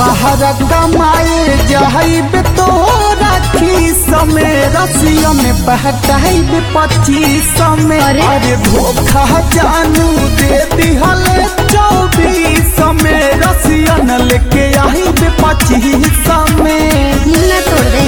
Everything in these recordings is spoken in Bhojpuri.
बाहर कमाए जाइब तो राखी समय रसिया में पहटाइब 25 में। अरे धोखा जानू दे दिहल 24 में रसिया न लेके आइब 25 में। मुन्ना तोड़ दे।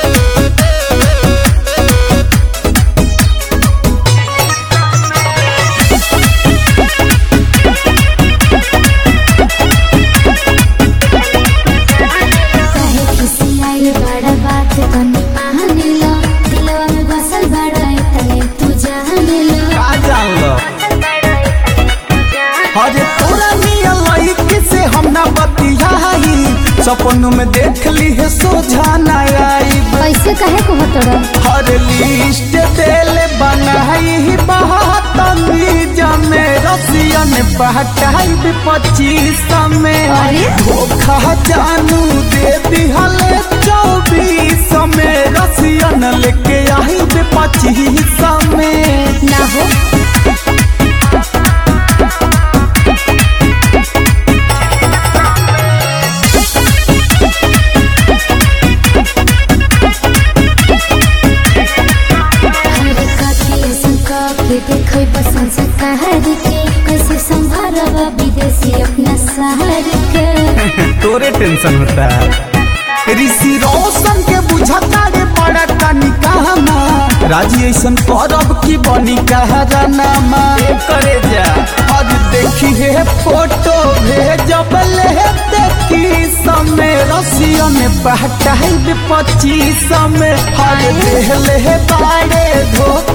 अरे तोरा निया लइके से हम ना बतियाई सपनों में देख ली है सोझा ना आई। कैसे कहे को हटड़ा हर लिस्ट देले बनाई बात में रसिया ने पहटाई 25 में। धोखा जानू दे दिहल 24 में रसिया न लेके आई 25 में। ना हो देखो बसन से कहर के कैसे संभालवा विदेशी अपना शहर के। तोरे टेंशन होता है ऋषि रोशन के बुझता रे बड़ा कानी कहमा राजी ऐसन करब की बनी कहरानामा करे जा। आज देखी है फोटो भेजब ले देखी समय रसिया में पहटाइब 25 में। हर देह ले बाड़े धोखा